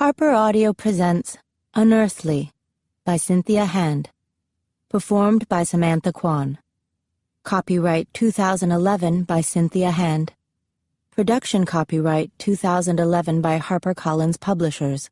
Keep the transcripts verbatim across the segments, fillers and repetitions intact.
Harper Audio presents Unearthly by Cynthia Hand, performed by Samantha Kwan. Copyright two thousand eleven by Cynthia Hand. Production copyright two thousand eleven by HarperCollins Publishers.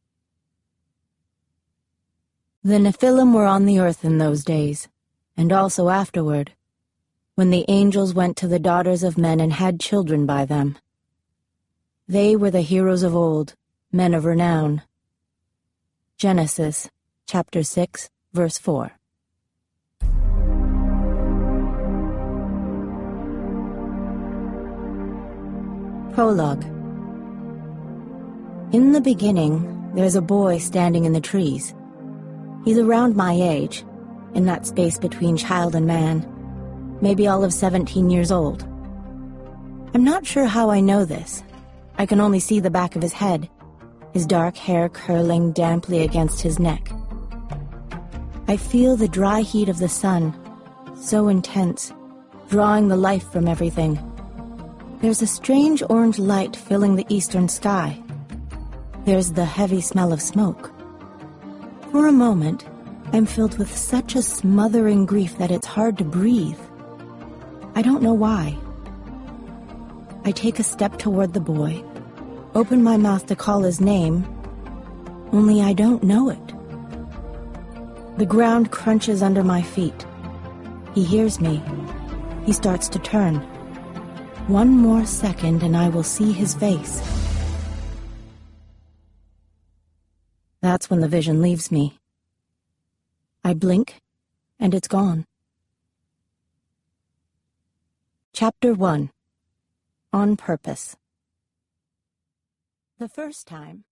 The Nephilim were on the earth in those days, and also afterward, when the angels went to the daughters of men and had children by them. They were the heroes of old, men of renown. Genesis, chapter six, verse four. Prologue. In the beginning, there's a boy standing in the trees. He's around my age, in that space between child and man, maybe all of seventeen years old. I'm not sure how I know this. I can only see the back of his head, his dark hair curling damply against his neck. I feel the dry heat of the sun, so intense, drawing the life from everything. There's a strange orange light filling the eastern sky. There's the heavy smell of smoke. For a moment, I'm filled with such a smothering grief that it's hard to breathe. I don't know why. I take a step toward the boy, open my mouth to call his name, only I don't know it. The ground crunches under my feet. He hears me. He starts to turn. One more second and I will see his face. That's when the vision leaves me. I blink, and it's gone. Chapter one. On Purpose. The first time,